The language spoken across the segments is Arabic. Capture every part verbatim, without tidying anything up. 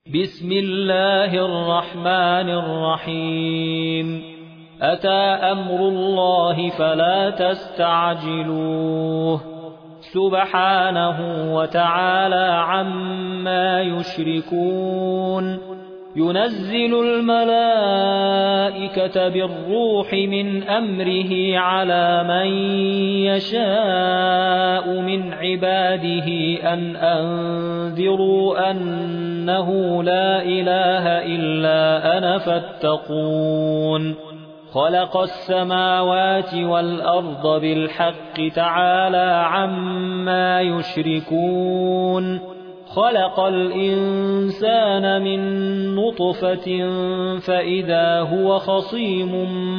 بسم الله الرحمن الرحيم أتى أمر الله فلا تستعجلوه سبحانه وتعالى عما يشركون ينزل الملائكة بالروح من أمره على من يشاء من عباده أن أنذروا أنه لا إله إلا أنا فاتقون خلق السماوات والأرض بالحق تعالى عما يشركون خلق الإنسان من نطفة فإذا هو خصيم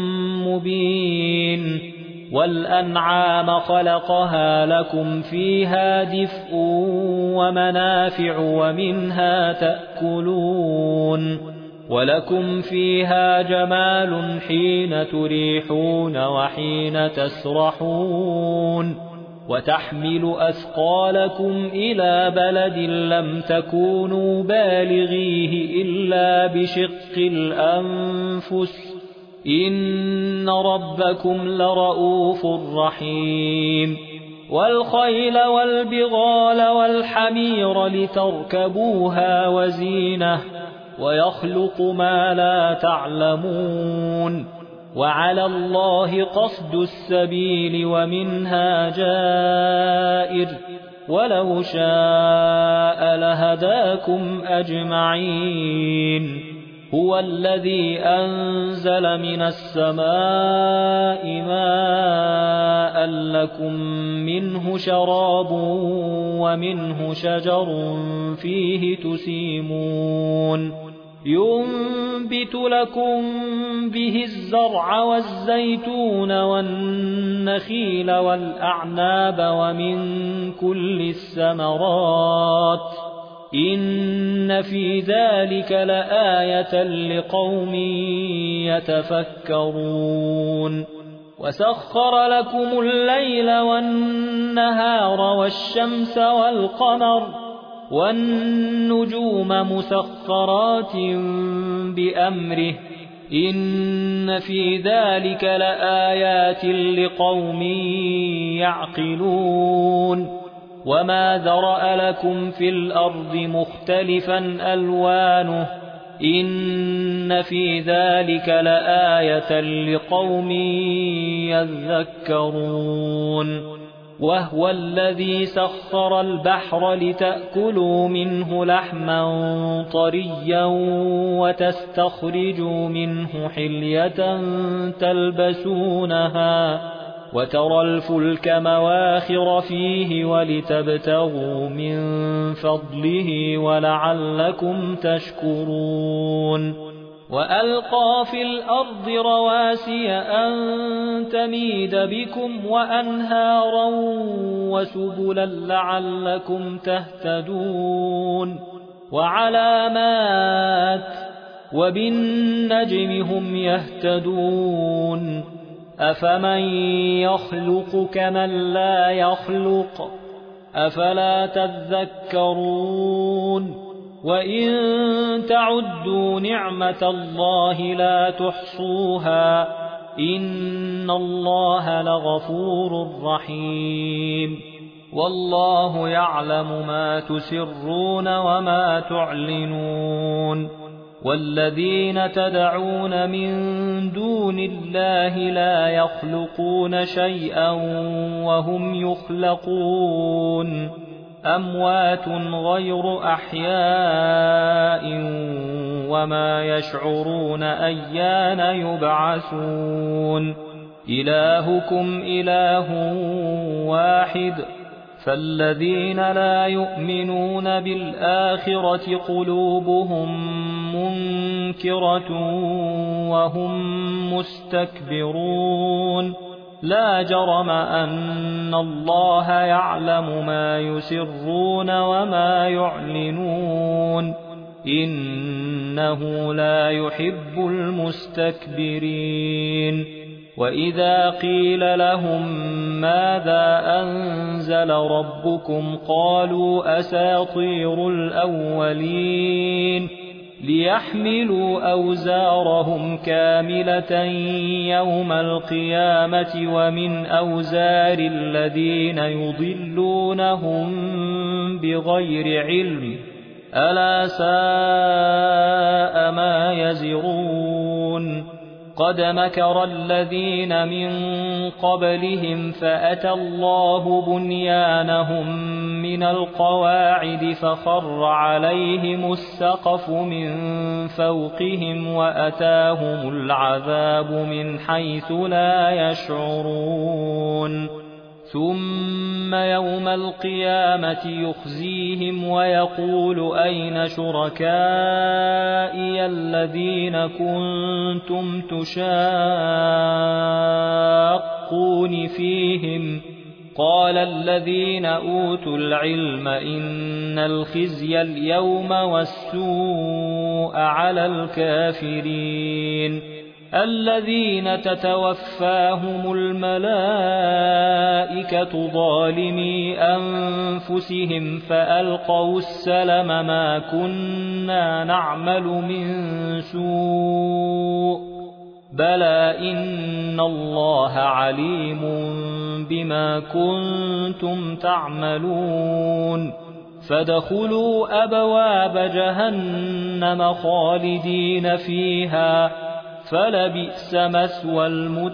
مبين والأنعام خلقها لكم فيها دفء ومنافع ومنها تأكلون ولكم فيها جمال حين تريحون وحين تسرحون وتحمل أثقالكم إلى بلد لم تكونوا بالغيه إلا بشق الأنفس إن ربكم لرؤوف رحيم والخيل والبغال والحمير لتركبوها وزينة ويخلق ما لا تعلمون وعلى الله قصد السبيل ومنها جائر ولو شاء لهداكم أجمعين هو الذي أنزل من السماء ماء لكم منه شراب ومنه شجر فيه تسيمون ينبت لكم به الزرع والزيتون والنخيل والأعناب ومن كل الثمرات إن في ذلك لآية لقوم يتفكرون وسخر لكم الليل والنهار والشمس والقمر والنجوم مسخرات بأمره إن في ذلك لآيات لقوم يعقلون وما ذرأ لكم في الأرض مختلفا ألوانه إن في ذلك لآية لقوم يذكرون وهو الذي سخر البحر لتأكلوا منه لحما طريا وتستخرجوا منه حلية تلبسونها وترى الفلك مواخر فيه ولتبتغوا من فضله ولعلكم تشكرون وألقى في الأرض رواسي أن تميد بكم وأنهارا وسبلا لعلكم تهتدون وعلامات وبالنجم هم يهتدون أفمن يخلق كمن لا يخلق أفلا تذكرون وإن تعدوا نعمة الله لا تحصوها إن الله لغفور رحيم والله يعلم ما تسرون وما تعلنون والذين تدعون من دون الله لا يخلقون شيئا وهم يخلقون أموات غير أحياء وما يشعرون أيان يبعثون إلهكم إله واحد فالذين لا يؤمنون بالآخرة قلوبهم منكرة وهم مستكبرون لا جرم أن الله يعلم ما يسرون وما يعلنون إنه لا يحب المستكبرين وإذا قيل لهم ماذا أنزل ربكم قالوا أساطير الأولين ليحملوا أوزارهم كاملة يوم القيامة ومن أوزار الذين يضلونهم بغير علم ألا ساء ما يزرون قد مكر الذين من قبلهم فأتى الله بنيانهم من القواعد فخر عليهم السقف من فوقهم وأتاهم العذاب من حيث لا يشعرون ثم يوم القيامة يخزيهم ويقول أين شركائي الذين كنتم تشاقون فيهم قال الذين أوتوا العلم إن الخزي اليوم والسوء على الكافرين الذين تتوفاهم الملائكة ظالمي أنفسهم فألقوا السلم ما كنا نعمل من سوء بلى إن الله عليم بما كنتم تعملون فادخلوا أبواب جهنم خالدين فيها فلبئس مثوى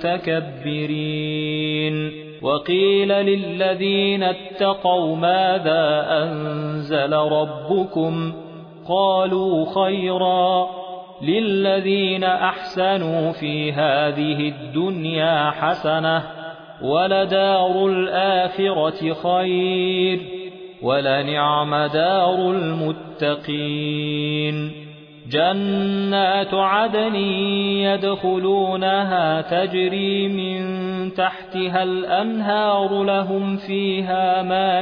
المتكبرين وقيل للذين اتقوا ماذا أنزل ربكم قالوا خيرا للذين أحسنوا في هذه الدنيا حسنة ولدار الآخرة خير ولنعم دار المتقين جنات عدن يدخلونها تجري من تحتها الأنهار لهم فيها ما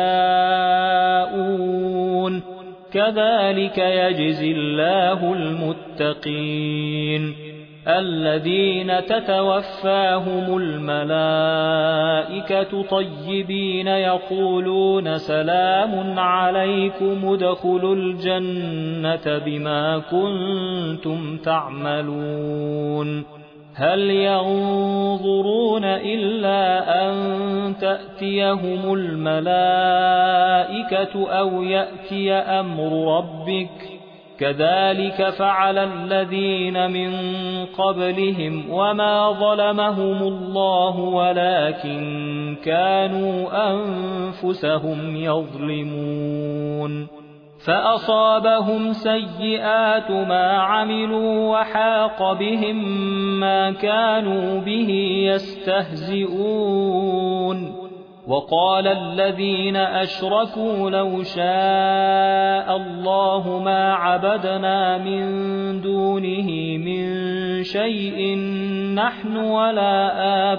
يشاءون كذلك يجزي الله المتقين الذين تتوفاهم الملائكة طيبين يقولون سلام عليكم ادخلوا الجنة بما كنتم تعملون هل ينظرون إلا أن تأتيهم الملائكة أو يأتي أمر ربك كذلك فعل الذين من قبلهم وما ظلمهم الله ولكن كانوا أنفسهم يظلمون فأصابهم سيئات ما عملوا وحاق بهم ما كانوا به يستهزئون وقال الذين أشركوا لو شاء الله ما عبدنا من دونه من شيء نحن ولا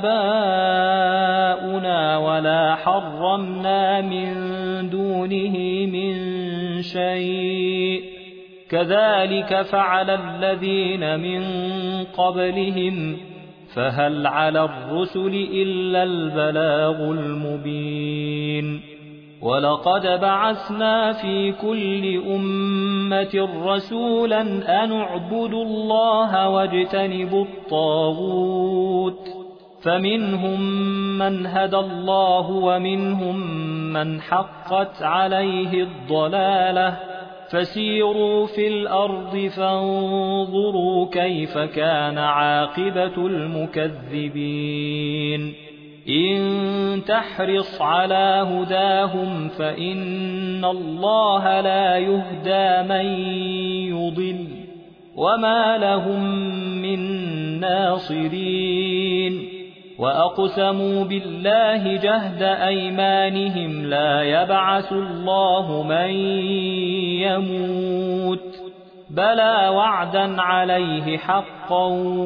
آباؤنا ولا حرمنا من دونه من شيء كذلك فعل الذين من قبلهم فهل على الرسل إلا البلاغ المبين ولقد بعثنا في كل أمة رسولا أن اعبدوا الله واجتنبوا الطاغوت فمنهم من هدى الله ومنهم من حقت عليه الضلالة فسيروا في الأرض فانظروا كيف كان عاقبة المكذبين إن تحرص على هداهم فإن الله لا يهدى من يضل وما لهم من ناصرين وأقسموا بالله جهد أيمانهم لا يبعث الله من يموت بلى وعدا عليه حقا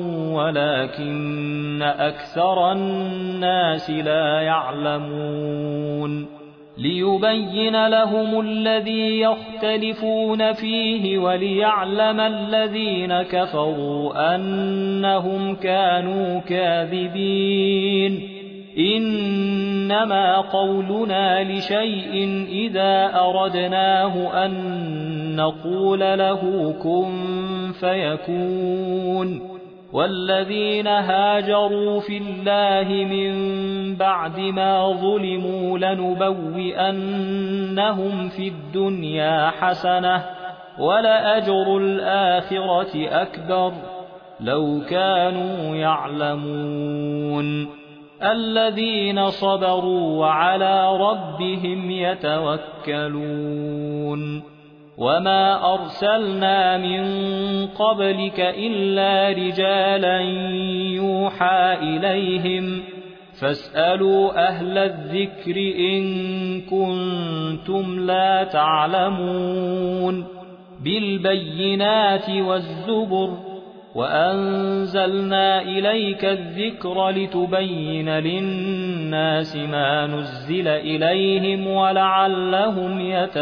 ولكن أكثر الناس لا يعلمون ليبين لهم الذي يختلفون فيه وليعلم الذين كفروا أنهم كانوا كاذبين إنما قولنا لشيء إذا أردناه أن نقول له كن فيكون والذين هاجروا في الله من بعد ما ظلموا لنبوئنهم في الدنيا حسنة ولأجر الآخرة أكبر لو كانوا يعلمون الذين صبروا وعلى ربهم يتوكلون وما أرسلنا من قبلك إلا رجالا يوحى إليهم فاسألوا أهل الذكر إن كنتم لا تعلمون بالبينات والزبر وأنزلنا إليك الذكر لتبين للناس ما نزل إليهم ولعلهم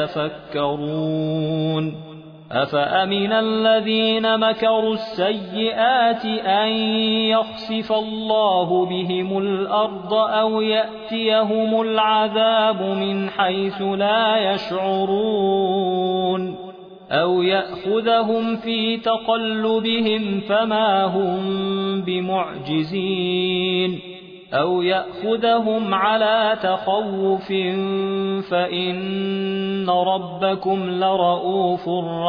يتفكرون أفأمن الذين مكروا السيئات أن يخسف الله بهم الأرض أو يأتيهم العذاب من حيث لا يشعرون أو يأخذهم في تقلبهم فما هم بمعجزين أو يأخذهم على تخوف فإن ربكم لرؤوف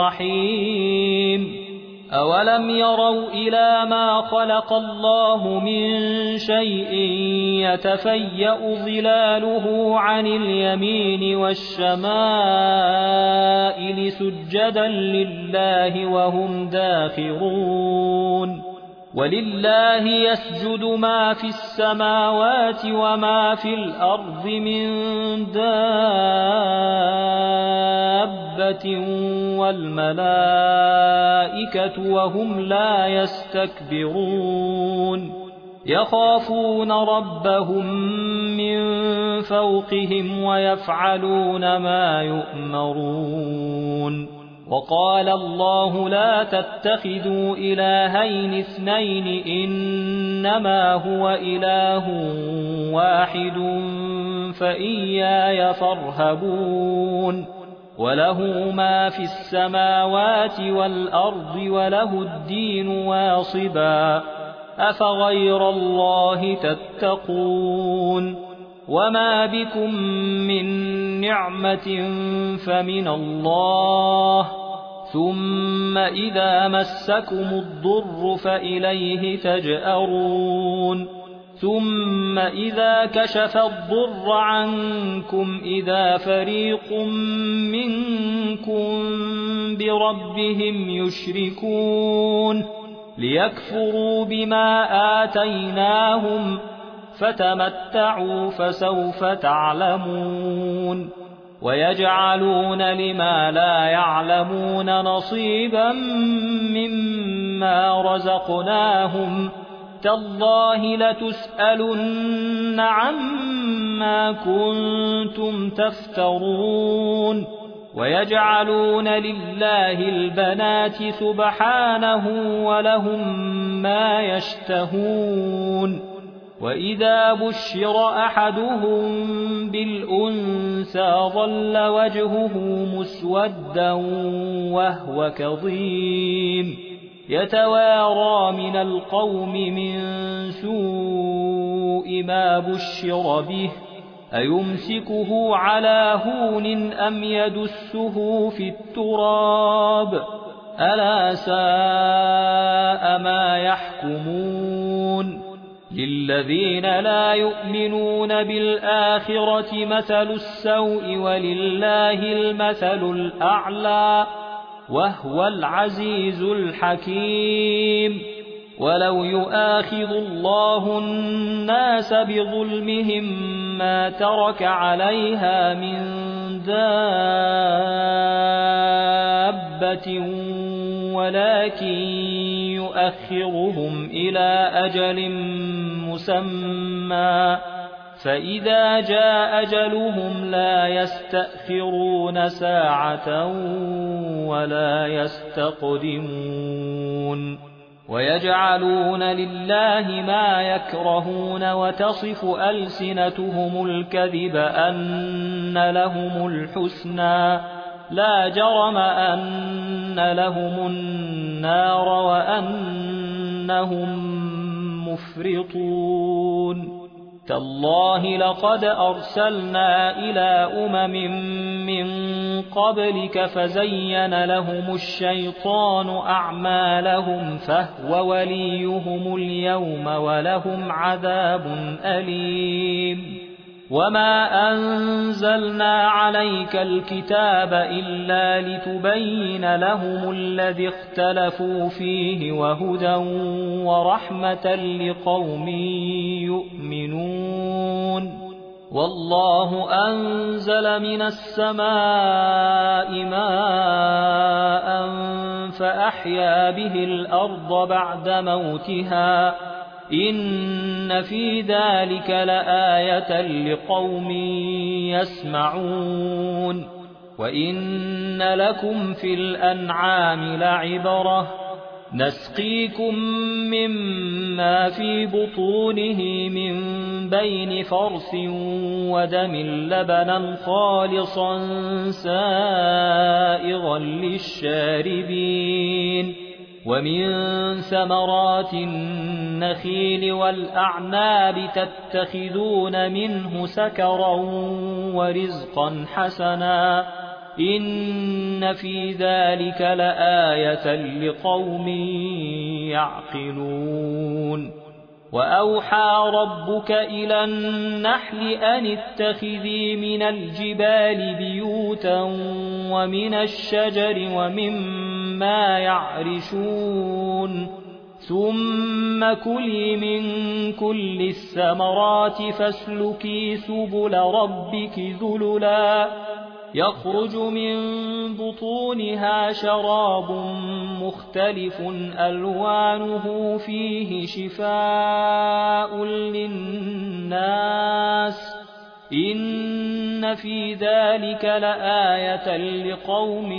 رحيم أولم يروا إلى ما خلق الله من شيء يتفيأ ظلاله عن اليمين والشمائل سجدا لله وهم داخرون ولله يسجد ما في السماوات وما في الأرض من دابة والملائكة وهم لا يستكبرون يخافون ربهم من فوقهم ويفعلون ما يؤمرون وقال الله لا تتخذوا إلهين اثنين إنما هو إله واحد فإياي فارهبون وله ما في السماوات والأرض وله الدين واصبا أفغير الله تتقون وما بكم من نعمة فمن الله ثم إذا مسكم الضر فإليه تجأرون ثم إذا كشف الضر عنكم إذا فريق منكم بربهم يشركون ليكفروا بما آتيناهم فتمتعوا فسوف تعلمون ويجعلون لما لا يعلمون نصيبا مما رزقناهم تالله لتسألن عما كنتم تفترون ويجعلون لله البنات سبحانه ولهم ما يشتهون وإذا بشر أحدهم بالأنثى ظل وجهه مسودا وهو كظيم يتوارى من القوم من سوء ما بشر به أيمسكه على هون أم يدسه في التراب ألا ساء ما يحكمون للذين لا يؤمنون بالآخرة مثل السوء ولله المثل الأعلى وهو العزيز الحكيم ولو يؤاخذ الله الناس بظلمهم ما ترك عليها من دابة ولكن يؤخرهم إلى أجل مسمى فإذا جاء أجلهم لا يستأخرون ساعة ولا يستقدمون ويجعلون لله ما يكرهون وتصف ألسنتهم الكذب أن لهم الحسنى لا جرم أن لهم النار وأنهم مفرطون تالله لقد أرسلنا إلى أمم من قبلك فزين لهم الشيطان أعمالهم فهو وليهم اليوم ولهم عذاب أليم وما أنزلنا عليك الكتاب إلا لتبين لهم الذي اختلفوا فيه وهدى ورحمة لقوم يؤمنون والله أنزل من السماء ماء فأحيا به الأرض بعد موتها إن في ذلك لآية لقوم يسمعون وإن لكم في الأنعام لعبرة نسقيكم مما في بطونه من بين فرث ودم لبنا خالصا سائغا للشاربين ومن ثمرات النخيل والأعناب تتخذون منه سكرا ورزقا حسنا إن في ذلك لآية لقوم يعقلون وأوحى ربك إلى النحل أن اتخذي من الجبال بيوتا ومن الشجر ومما يعرشون ثم كلي من كل الثمرات فاسلكي سبل ربك ذللا يخرج من بطونها شراب مختلف ألوانه فيه شفاء للناس إن في ذلك لآية لقوم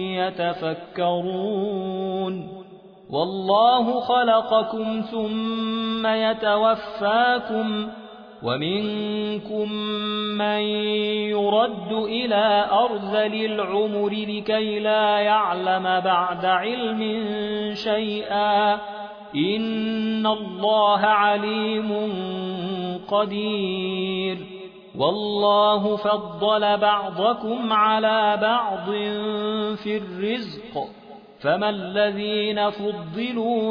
يتفكرون والله خلقكم ثم يتوفاكم ومنكم من يرد إلى أرذل العمر لكي لا يعلم بعد علم شيئا إن الله عليم قدير والله فضل بعضكم على بعض في الرزق فما الذين فضلوا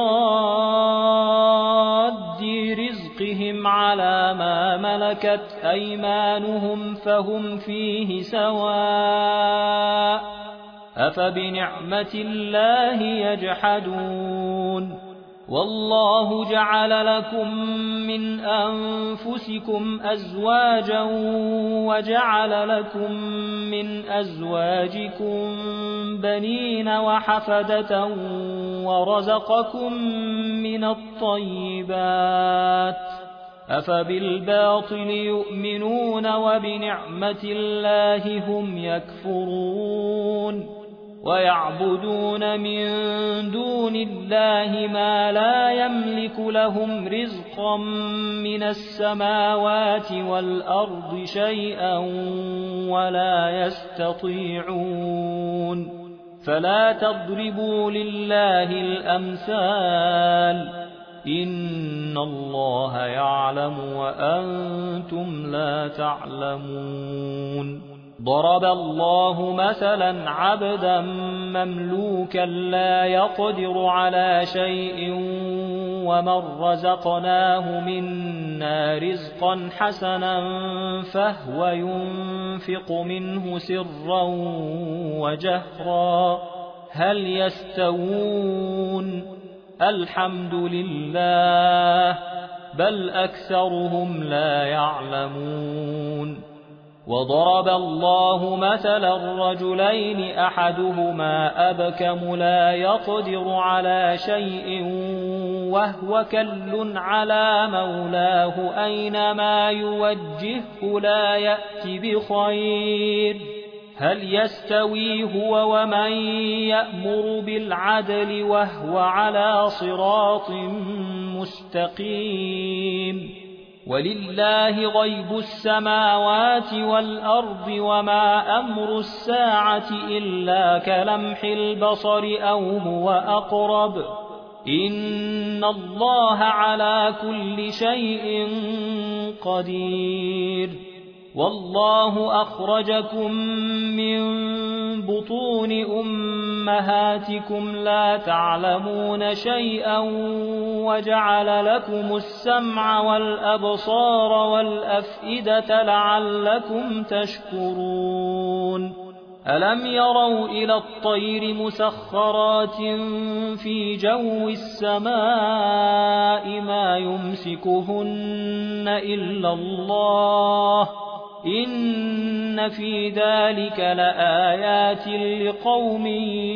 براد رزقهم على ما ملكت أيمانهم فهم فيه سواء أفبنعمة الله يجحدون والله جعل لكم من أنفسكم أزواجا وجعل لكم من أزواجكم بنين وحفدة ورزقكم من الطيبات أفبالباطل يؤمنون وبنعمة الله هم يكفرون ويعبدون من دون الله ما لا يملك لهم رزقا من السماوات والأرض شيئا ولا يستطيعون فلا تضربوا لله الأمثال إن الله يعلم وأنتم لا تعلمون ضرب الله مثلا عبدا مملوكا لا يقدر على شيء ومن رزقناه منا رزقا حسنا فهو ينفق منه سرا وجهرا هل يستوون الحمد لله بل أكثرهم لا يعلمون وضرب الله مثلا رجلين أحدهما أبكم لا يقدر على شيء وهو كل على مولاه أينما يوجهه لا يأتي بخير هل يستوي هو ومن يأمر بالعدل وهو على صراط مستقيم ولله غيب السماوات والأرض وما أمر الساعة إلا كلمح البصر أو هو أقرب إن الله على كل شيء قدير والله أخرجكم من بطون أمهاتكم لا تعلمون شيئا وجعل لكم السمع والأبصار والأفئدة لعلكم تشكرون ألم يروا إلى الطير مسخرات في جو السماء ما يمسكهن إلا الله إن في ذلك لآيات لقوم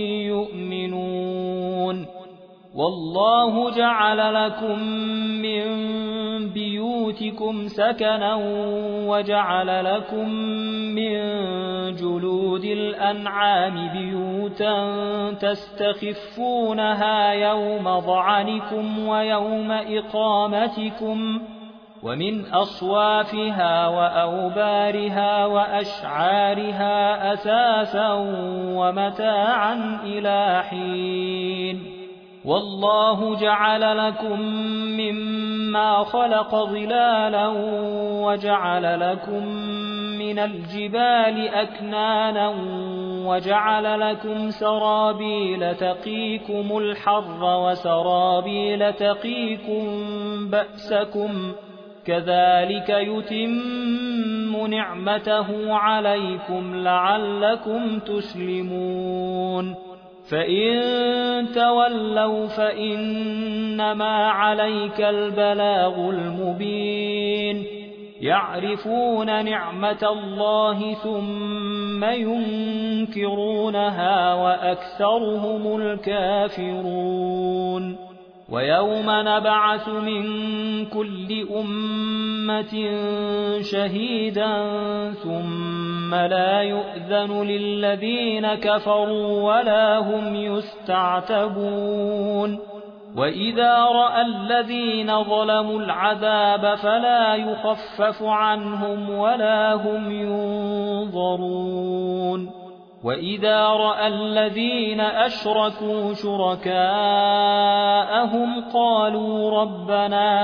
يؤمنون والله جعل لكم من بيوتكم سكنا وجعل لكم من جلود الأنعام بيوتا تستخفونها يوم ظعنكم ويوم إقامتكم ومن أصوافها وأوبارها وأشعارها أثاثا ومتاعا إلى حين والله جعل لكم مما خلق ظلالا وجعل لكم من الجبال أكنانا وجعل لكم سرابيل تقيكم الحر وسرابيل تقيكم بأسكم كذلك يتم نعمته عليكم لعلكم تسلمون فإن تولوا فإنما عليك البلاغ المبين يعرفون نعمة الله ثم ينكرونها وأكثرهم الكافرون ويوم نبعث من كل أمة شهيدا ثم لا يؤذن للذين كفروا ولا هم يستعتبون وإذا رأى الذين ظلموا العذاب فلا يخفف عنهم ولا هم ينظرون وإذا رأى الذين أشركوا شركاءهم قالوا ربنا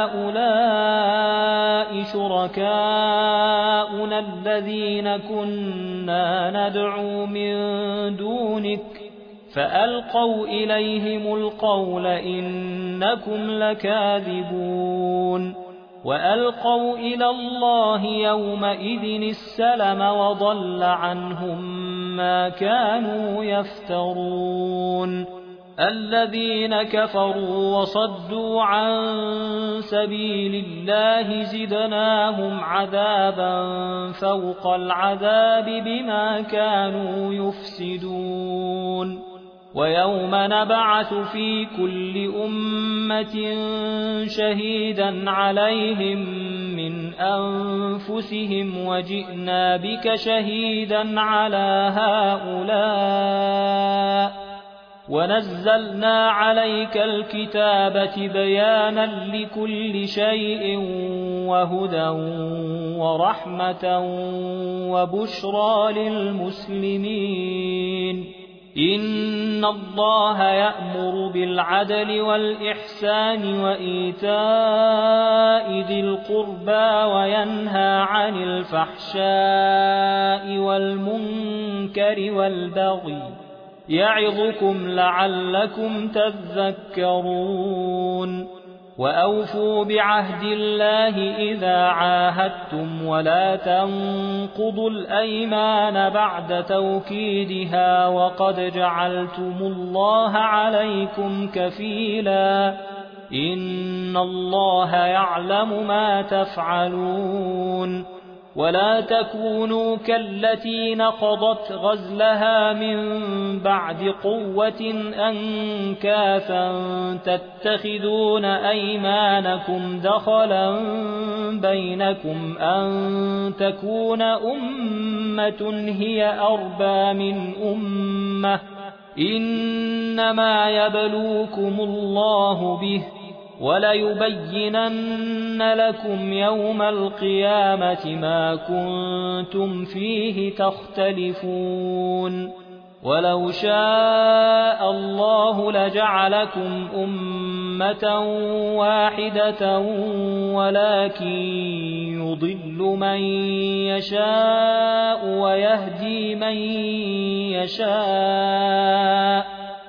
هؤلاء شركاؤنا الذين كنا ندعو من دونك فألقوا إليهم القول إنكم لكاذبون وألقوا إلى الله يومئذ السلم وضل عنهم ما كانوا يفترون الذين كفروا وصدوا عن سبيل الله زدناهم عذابا فوق العذاب بما كانوا يفسدون ويوم نبعث في كل أمة شهيدا عليهم من أنفسهم وجئنا بك شهيدا على هؤلاء ونزلنا عليك الكتاب بيانا لكل شيء وهدى ورحمة وبشرى للمسلمين إن الله يأمر بالعدل والإحسان وإيتاء ذي القربى وينهى عن الفحشاء والمنكر والبغي يعظكم لعلكم تذكرون وأوفوا بعهد الله إذا عاهدتم ولا تنقضوا الأيمان بعد توكيدها وقد جعلتم الله عليكم كفيلا إن الله يعلم ما تفعلون ولا تكونوا كالتي نقضت غزلها من بعد قوة أنكاثا تتخذون أيمانكم دخلا بينكم أن تكون أمة هي أربى من أمة إنما يبلوكم الله به وليبينن لكم يوم القيامة ما كنتم فيه تختلفون ولو شاء الله لجعلكم أمة واحدة ولكن يضل من يشاء ويهدي من يشاء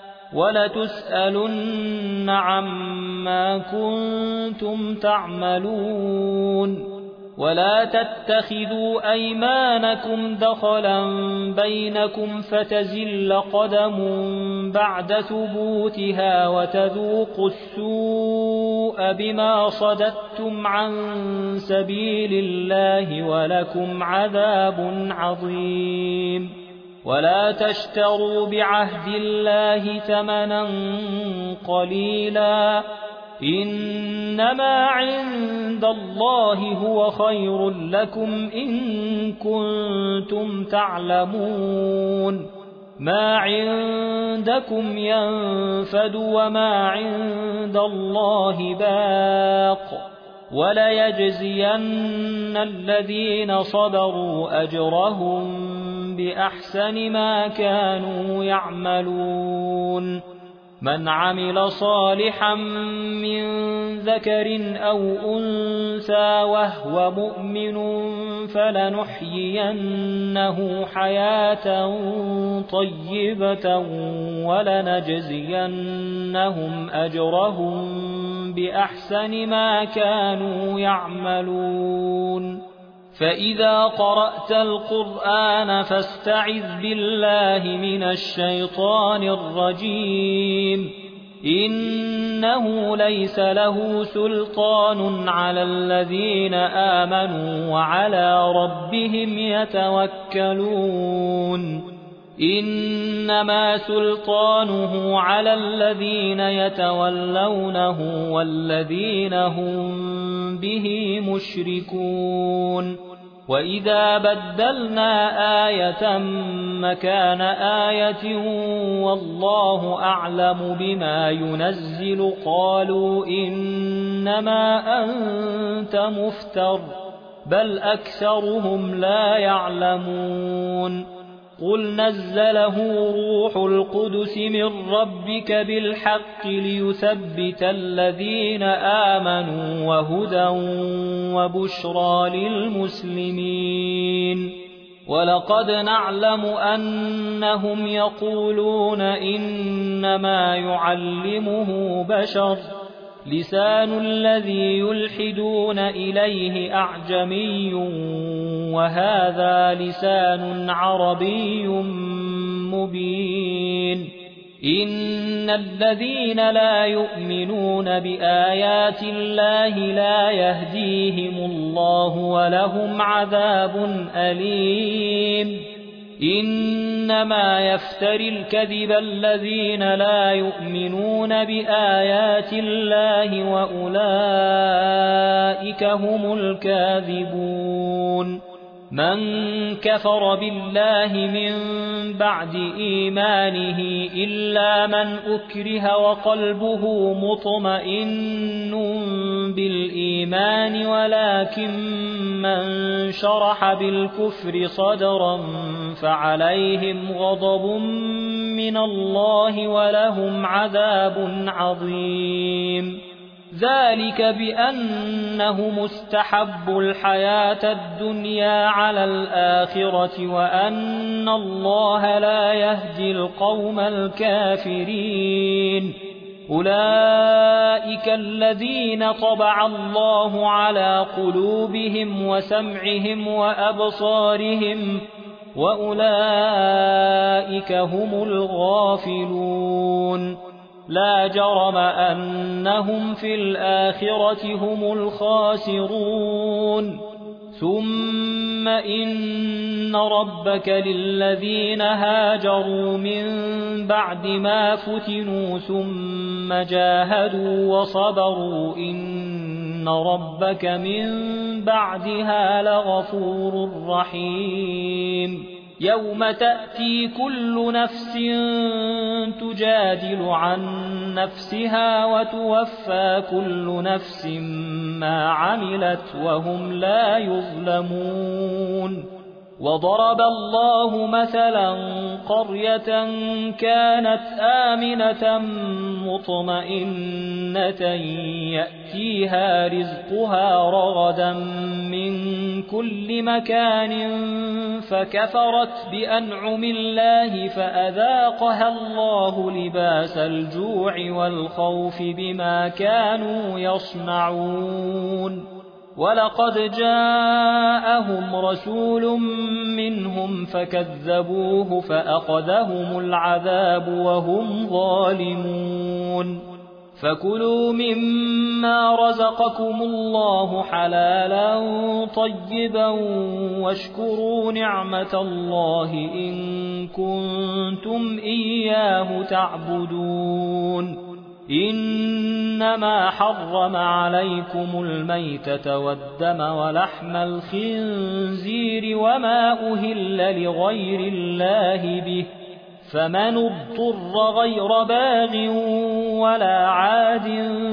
ولتسألن عما كنتم تعملون ولا تتخذوا أيمانكم دخلا بينكم فتزل قدم بعد ثبوتها وتذوقوا السوء بما صددتم عن سبيل الله ولكم عذاب عظيم ولا تشتروا بعهد الله ثمنا قليلا إنما عند الله هو خير لكم إن كنتم تعلمون ما عندكم ينفد وما عند الله باق وليجزين الذين صبروا أجرهم بأحسن ما كانوا يعملون من عمل صالحا من ذكر أو أنثى وهو مؤمن فلنحيينه حياة طيبة ولنجزينهم أجرهم بأحسن ما كانوا يعملون فإذا قرأت القرآن فاستعذ بالله من الشيطان الرجيم إنه ليس له سلطان على الذين آمنوا وعلى ربهم يتوكلون إنما سلطانه على الذين يتولونه والذين هم به مشركون وإذا بدلنا آية مكان آية والله أعلم بما ينزل قالوا إنما أنت مفتر بل أكثرهم لا يعلمون قل نزله روح القدس من ربك بالحق ليثبت الذين آمنوا وهدى وبشرى للمسلمين ولقد نعلم أنهم يقولون إنما يعلمه بشر لسان الذي يلحدون إليه أعجمي وهذا لسان عربي مبين إن الذين لا يؤمنون بآيات الله لا يهديهم الله ولهم عذاب أليم إنما يفتري الكذب الذين لا يؤمنون بآيات الله وأولئك هم الكاذبون من كفر بالله من بعد إيمانه إلا من أكره وقلبه مطمئن بالإيمان ولكن من شرح بالكفر صدرا فعليهم غضب من الله ولهم عذاب عظيم ذلك بأنهم استحبوا الحياة الدنيا على الآخرة وأن الله لا يهدي القوم الكافرين أولئك الذين طبع الله على قلوبهم وسمعهم وأبصارهم وأولئك هم الغافلون لا جرم أنهم في الآخرة هم الخاسرون ثم إن ربك للذين هاجروا من بعد ما فتنوا ثم جاهدوا وصبروا إن ربك من بعدها لغفور رحيم يوم تأتي كل نفس تجادل عن نفسها وتوفى كل نفس ما عملت وهم لا يظلمون وضرب الله مثلا قرية كانت آمنة مطمئنة يأتيها رزقها رغدا من كل مكان فكفرت بأنعم الله فأذاقها الله لباس الجوع والخوف بما كانوا يصنعون ولقد جاءهم رسول منهم فكذبوه فأخذهم العذاب وهم ظالمون فكلوا مما رزقكم الله حلالا طيبا واشكروا نعمة الله إن كنتم إياه تعبدون إنما حرم عليكم الميتة والدم ولحم الخنزير وما أهل لغير الله به فمن اضطر غير باغ ولا عاد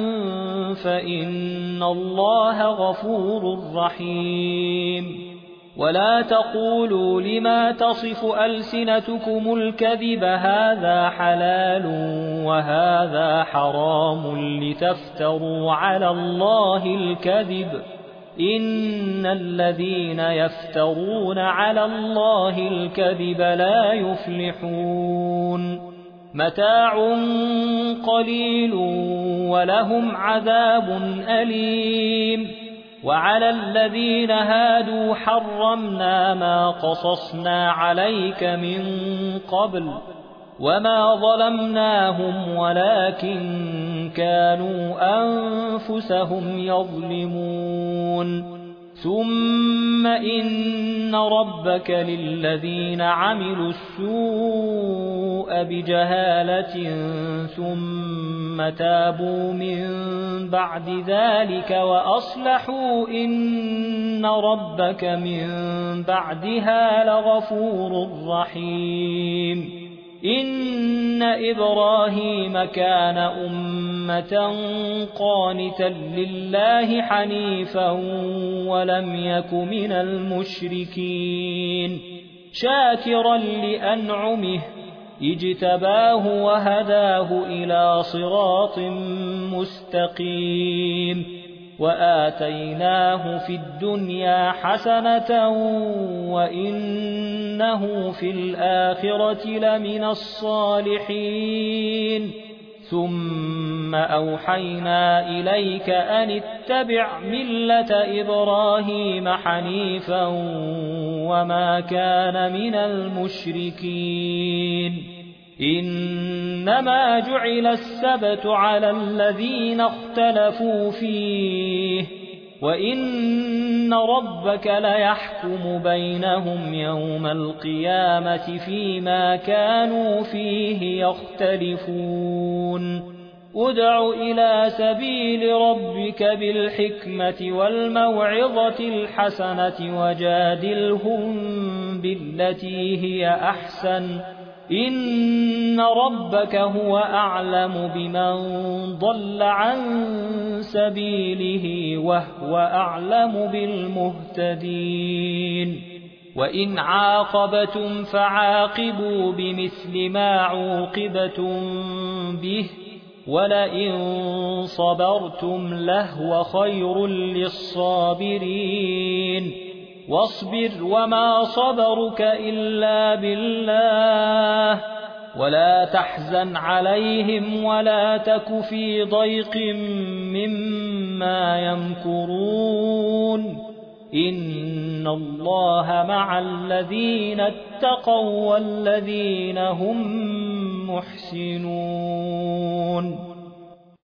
فإن الله غفور رحيم ولا تقولوا لما تصف ألسنتكم الكذب هذا حلال وهذا حرام لتفتروا على الله الكذب إن الذين يفترون على الله الكذب لا يفلحون متاع قليل ولهم عذاب أليم وعلى الذين هادوا حرمنا ما قصصنا عليك من قبل وما ظلمناهم ولكن كانوا أنفسهم يظلمون ثم إن ربك للذين عملوا السوء بجهالة ثم تابوا من بعد ذلك وأصلحوا إن ربك من بعدها لغفور رحيم إن إبراهيم كان أمة قانتا لله حنيفا ولم يك من المشركين شاكرا لأنعمه اجتباه وهداه إلى صراط مستقيم وآتيناه في الدنيا حسنة وإنه في الآخرة لمن الصالحين ثم أوحينا إليك أن اتبع ملة إبراهيم حنيفا وما كان من المشركين إنما جعل السبت على الذين اختلفوا فيه وإن ربك ليحكم بينهم يوم القيامة فيما كانوا فيه يختلفون ادع إلى سبيل ربك بالحكمة والموعظة الحسنة وجادلهم بالتي هي أحسن إن ربك هو أعلم بمن ضل عن سبيله وهو أعلم بالمهتدين وإن عاقبتم فعاقبوا بمثل ما عوقبتم به ولئن صبرتم لهو خير للصابرين واصبر وما صبرك إلا بالله ولا تحزن عليهم ولا تك في ضيق مما يمكرون إن الله مع الذين اتقوا والذين هم محسنون